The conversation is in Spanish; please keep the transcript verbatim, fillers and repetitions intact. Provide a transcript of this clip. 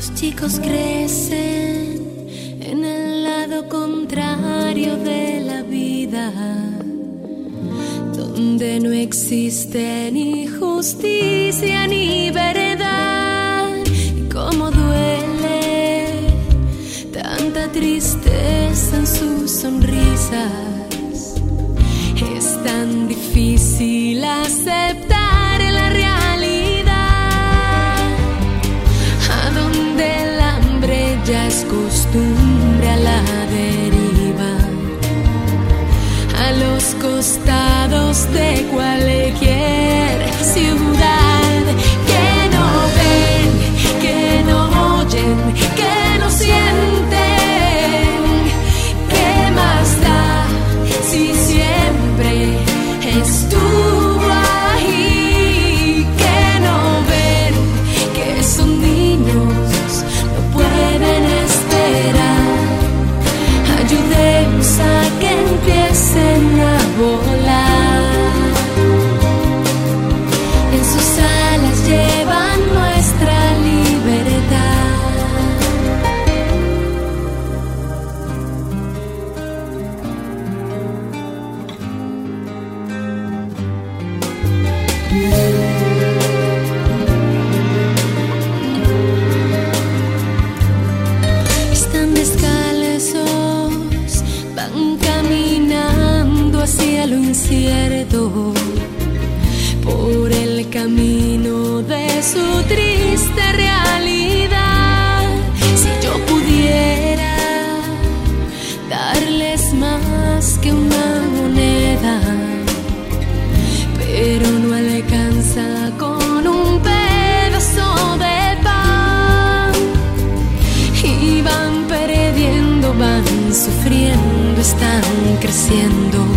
Los chicos crecen en el lado contrario de la vida, donde no existe ni justicia ni verdad. Y cómo duele tanta tristeza en sus sonrisas. Es tan difícil aceptar la realidad, a donde el hambre ya es costumbre a la deriva, a los costados de cualquier ciudad. Que no ven, que no oyen, que no sienten. ¿Qué más da si siempre estuvo ahí? Que no ven, que son niños, no pueden esperar. Ayudemos a que empiecen a volar. En sus alas llevan nuestra libertad. Están descalzos, van caminando hacia lo incierto, por el camino de su triste realidad. Si yo pudiera darles más que una moneda, pero no alcanza con un pedazo de pan. Y van perdiendo, van sufriendo, están creciendo.